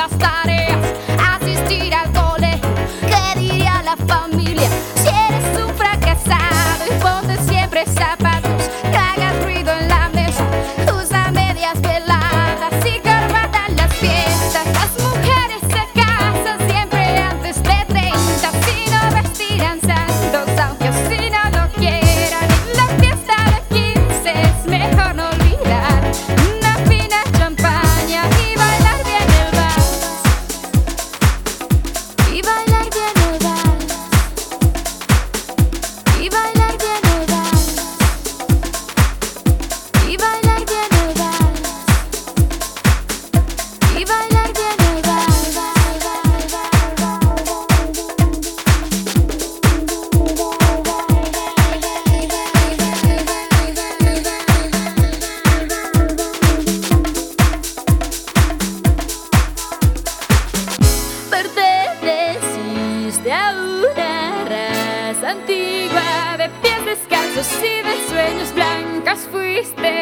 las tareas, asistir al cole. ¿Qué diría la familia si eres un fracasado? Y ponte siempre zapatos, que hagas ruido en la mesa, usa medias veladas y corbata en las fiestas. Las mujeres se casan siempre antes de 30, si no vestirán santos, aunque así no lo quieran. En la fiesta de 15 es mejor no olvidar una fina champaña y bailar bien el vals. Y bailar bien el vals. Y bailar bien el vals. Y bailar bien el vals. Y bailar bien el vals. Perteneciste a una raza antigua de pies descalzos y de sueños blancos. Fuiste